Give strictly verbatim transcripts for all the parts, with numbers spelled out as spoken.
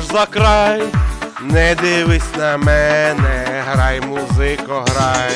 за край, не дивись на мене, грай, музико, грай.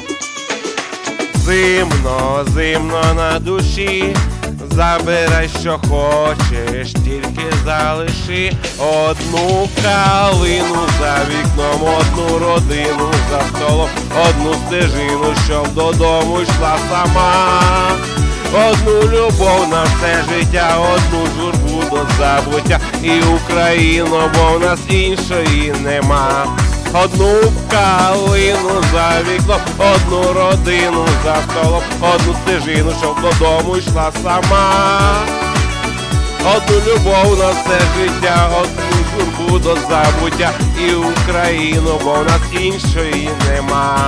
Зимно, зимно на душі, забирай, що хочеш, тільки залиши одну калину за вікном, одну родину за столом, одну стежину, щоб додому йшла сама. Одну любов на все життя, одну журбу до забуття, і Україну, бо в нас іншої нема. Одну калину за вікном, одну родину за столом, одну стежину, щоб додому йшла сама. Одну любов на все життя, одну журбу до забуття, і Україну, бо в нас іншої нема.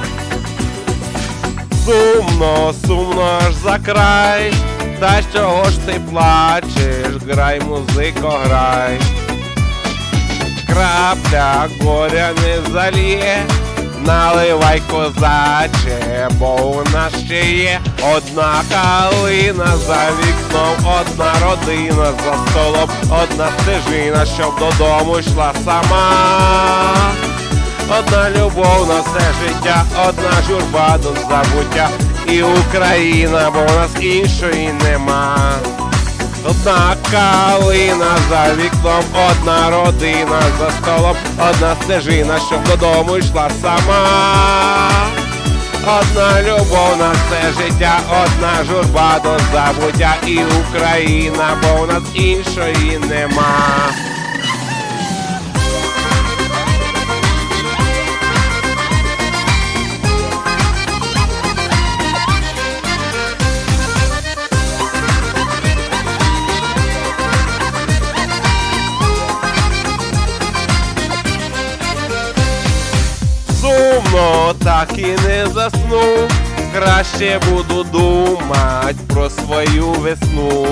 Сумно, сумно аж за край, та чого ж ти плачеш, грай, музико, грай. Крапля горя не заліє, наливай, козаче, бо у нас ще є одна калина за вікном, одна родина за столом, одна стежина, щоб додому йшла сама. Одна любов на все життя, одна журба до забуття, і Україна, бо у нас іншої нема. Одна калина за вікном, одна родина за столом, одна стежина, щоб додому йшла сама. Одна любов на все життя, одна журба до забуття, і Україна, бо у нас іншої нема. Сумно, так і не засну, краще буду думать про свою весну.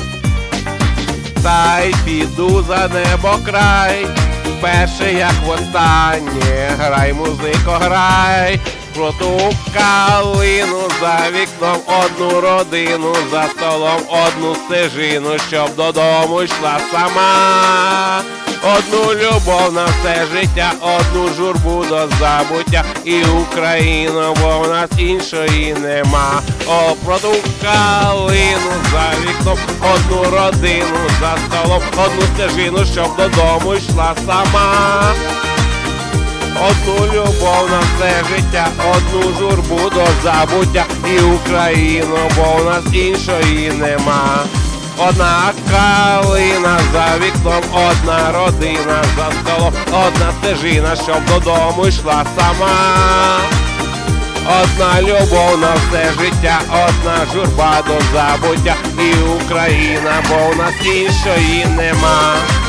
Та й піду за небо край, вперше як востаннє, грай, музико, грай. Про ту калину за вікном, одну родину за столом, одну стежину, щоб додому йшла сама. Одну любов на все життя, одну журбу до забуття, і Україну, бо в нас іншої нема. О, про ту калину за вікном, одну родину за столом, одну стежину, щоб додому йшла сама. Одну любов на все життя, одну журбу до забуття, і Україну, бо в нас іншої нема. Одна калина за вікном, одна родина за столом, одна стежина, щоб додому йшла сама. Одна любов на все життя, одна журба до забуття, і Україна, бо в нас іншої нема.